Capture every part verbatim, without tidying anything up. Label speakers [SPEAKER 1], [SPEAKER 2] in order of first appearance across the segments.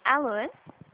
[SPEAKER 1] Alô?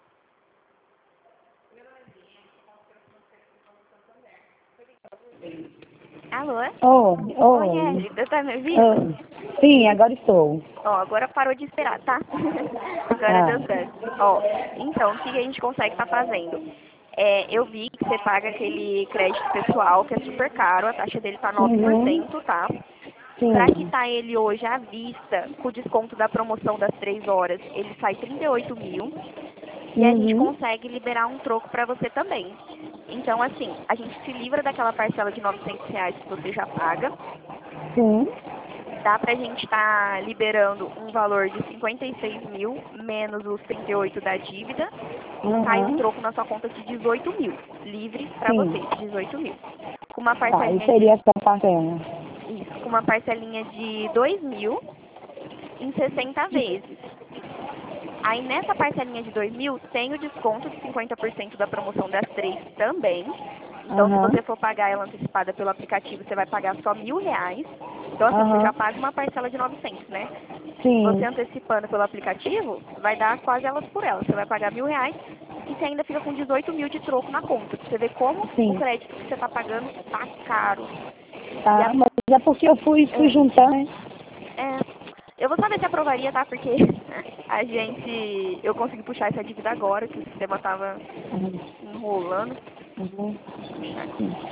[SPEAKER 1] Alô?
[SPEAKER 2] Oi,
[SPEAKER 1] Oi,
[SPEAKER 2] oi.
[SPEAKER 1] Hélida, tá me ouvindo?
[SPEAKER 2] Oi. Sim, agora estou.
[SPEAKER 1] Ó, agora parou de esperar, tá? Agora
[SPEAKER 2] Ah.
[SPEAKER 1] deu certo. Ó, então, o que a gente consegue estar fazendo? É, eu vi que você paga aquele crédito pessoal, que é super caro, a taxa dele tá nove por
[SPEAKER 2] Uhum.
[SPEAKER 1] cento, tá? Pra
[SPEAKER 2] Sim.
[SPEAKER 1] quitar ele hoje à vista, com o desconto da promoção das três horas, ele sai trinta e oito mil. E a gente
[SPEAKER 2] Uhum.
[SPEAKER 1] consegue liberar um troco para você também. Então, assim, a gente se livra daquela parcela de novecentos reais que você já paga.
[SPEAKER 2] Sim.
[SPEAKER 1] Dá pra gente estar tá liberando um valor de cinquenta e seis mil, menos os trinta e oito da dívida. E cai um
[SPEAKER 2] Uhum.
[SPEAKER 1] troco na sua conta de dezoito mil. Livre para
[SPEAKER 2] Sim.
[SPEAKER 1] você, dezoito mil. Com uma
[SPEAKER 2] Tá, e
[SPEAKER 1] parcelinha de...
[SPEAKER 2] seria essa parcela?
[SPEAKER 1] Isso, com uma parcelinha de dois mil em sessenta vezes. Aí nessa parcelinha de dois mil tem o desconto de cinquenta por cento da promoção das três também. Então se
[SPEAKER 2] Aham.
[SPEAKER 1] você for pagar ela antecipada pelo aplicativo, você vai pagar só mil reais. Então assim, você já
[SPEAKER 2] Aham.
[SPEAKER 1] paga uma parcela de novecentos, né? Você
[SPEAKER 2] Sim.
[SPEAKER 1] antecipando pelo aplicativo, vai dar quase elas por elas. Você vai pagar mil reais e você ainda fica com dezoito mil de troco na conta. Pra você ver como o
[SPEAKER 2] Sim.
[SPEAKER 1] crédito que você tá pagando tá caro. E a,
[SPEAKER 2] Tá, mas é porque eu fui, fui
[SPEAKER 1] é,
[SPEAKER 2] juntando, né?
[SPEAKER 1] é, eu vou saber se aprovaria, tá? Porque a gente. Eu consegui puxar essa dívida agora, que o sistema tava
[SPEAKER 2] Uhum.
[SPEAKER 1] enrolando.
[SPEAKER 2] Uhum.
[SPEAKER 1] Deixa eu puxar aqui.
[SPEAKER 2] Sim.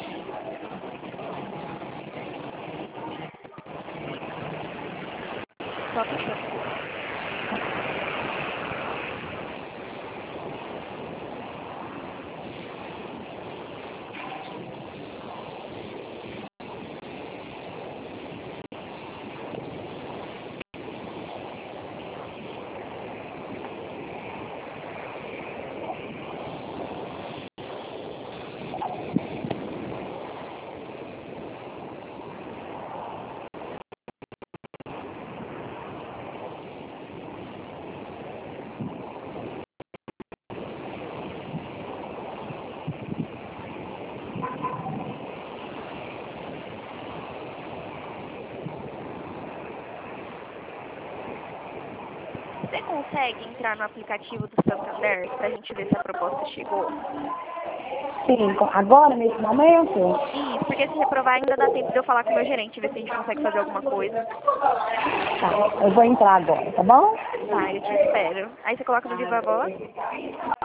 [SPEAKER 1] Só puxando. Você consegue entrar no aplicativo do Santander pra gente ver se a proposta chegou?
[SPEAKER 2] Sim, co- agora, nesse momento?
[SPEAKER 1] Isso, porque se reprovar ainda dá tempo de eu falar com o meu gerente, ver se a gente consegue fazer alguma coisa.
[SPEAKER 2] Tá, eu vou entrar agora, tá bom?
[SPEAKER 1] Tá, eu te espero. Aí você coloca no Viva Voz.